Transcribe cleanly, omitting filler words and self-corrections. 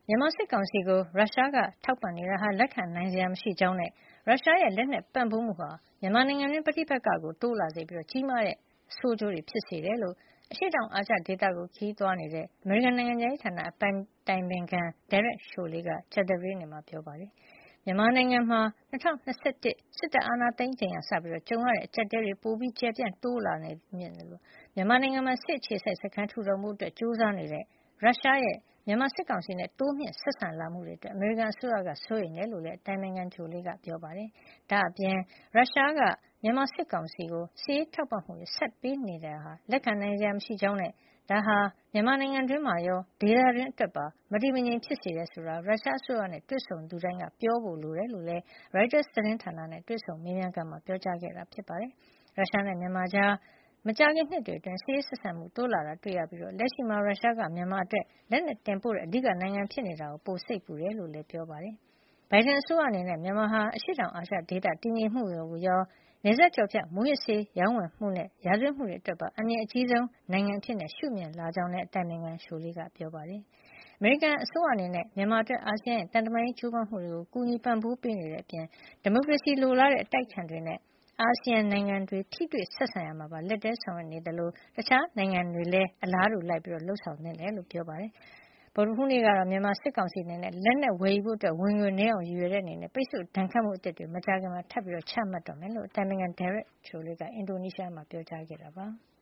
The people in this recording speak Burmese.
မြန်မာစစ်ကောင်စီကိုရုရှားကထောက်ပံ့နေတာဟာလက်ခံနိုင်စရာမရှိကြောင်းနဲ့ရုရှားရဲ့လက်နက်ပံ့ပိုးမှုဟာမြန်မာနိုင်ငံတွင်းပဋိပက္ခကိုတိုးလာစေပြီးကြီးမားတဲ့ဆိုးကျိုးတွေဖြစ်စေတယ်လို့အရှေ့တောင်အာရှဒေသကိုခရီးသွားနေတဲ့အမေရိကန်နိုင်ငံခြားရေးဌာနအတိုင်ပင်ခံ Derek Chollet ကကြာသပတေးနေ့မှာပြောပါတယ်။မြန်မာနိုင်ငံမှာ2021စစ်တပ်အာဏာသိမ်းချိန်ကစပြီးကြုံရတဲ့အကျပ်အတည်းတွေပိုပြီးကျယ်ပြန့်တိုးလာနေမြင့်တယ်လို့မြန်မာနိုင်ငံမှာစစ်အခြေစိုက်စခန်းထူထောင်မှုအတွက်ကြိုးစားနေတဲ့ရုရှားရဲ့မြန်မာစစ်ကောင်စီနဲ့တိုးမြင့်ဆက်ဆံလာမှုတွေအတွက်အမေရိကန်အစိုးရကစိုးရိမ်တယ်လို့လည်းအတိုင်ပင်ခံဂျိုလေးကပြောပါတယ်။ဒါ့အပြင်ရုရှားကမြန်မာစစ်ကောင်စီကိုစစ်ရေးထောက်ပံ့မှုတွေဆက်ပေးနေတာဟာလက်ခံနိုင်စရာမရှိကြောင်းနဲ့ဒါဟာမြန်မာနိုင်ငံတွင်းမှာရောဒေသတွင်းအတွက်ပါမတည်မငြိမ်ဖြစ်စေတယ်ဆိုတာရုရှားအစိုးရနဲ့တွေ့ဆုံသူတိုင်းကပြောဖို့လိုတယ်လို့လည်း Reuters သတင်းဌာနနဲ့တွေ့ဆုံမေးမြန်းခန်းမှာပြောကြားခဲ့တာဖြစ်ပါတယ်။ရုရှားနဲ့မြန်မာကြားမကြာခင်နှစ်တွေအတွင်းစစ်ရေးဆက်ဆံမှုတိုးလာတာတွေ့ရပြီးလက်ရှိမှာရုရှားကမြန်မာအတွက်လက်နက်တင်ပို့တဲ့အဓိကနိုင်ငံဖြစ်နေတာကိုပိုစိတ်ပူတယ်လို့လည်းပြောပါတယ်။ ဘိုင်ဒန်အစိုးရအနေနဲ့မြန်မာဟာအရှေ့တောင်အာရှဒေသတည်ငြိမ်မှုကိုရောနယ်စပ်ကျော်ဖြတ်မူးယစ်ဆေးရောင်းဝယ်မှုနဲ့ရာဇဝတ်မှုတွေအတွက်ပါအန္တရာယ်အကြီးဆုံးနိုင်ငံအဖြစ်ရှုမြင်လာကြောင်းလည်းအတိုင်ပင်ခံရှိုလေးကပြောပါတယ်။အမေရိကန်အစိုးရအနေနဲ့မြန်မာအတွက်အာဆီယံရဲ့တန်တမာရေးကြိုးပမ်းမှုတွေကိုကူညီပံ့ပိုးပေးနေတဲ့အပြင်ဒီမိုကရေစီလိုလားတဲ့အတိုက်အခံတွေနဲ့အာဆီယံနိုင်ငံတွေထိတွေ့ဆက်ဆံရာမှာပါလက်တွဲဆောင်ရွက်နေသလိုတခြားနိုင်ငံတွေလည်းအလားတူလိုက်လုပ်ဆောင်သင့်တယ်လို့ပြောပါတယ်။ဗုဒ္ဓဟူးနေ့ကတော့မြန်မာစစ်ကောင်စီအနေနဲ့လက်နက်ဝယ်ယူဖို့ဝင်ငွေနည်းအောင်ရည်ရွယ်တဲ့အနေနဲ့ပိတ်ဆို့ဒဏ်ခတ်မှုအသစ်တွေမကြာခင်မှာထပ်ပြီးချမှတ်တော့မယ်လို့အတိုင်ပင်ခံ Derek Chollet ကအင်ဒိုနီးရှားမှာပြောကြားခဲ့တာပါ။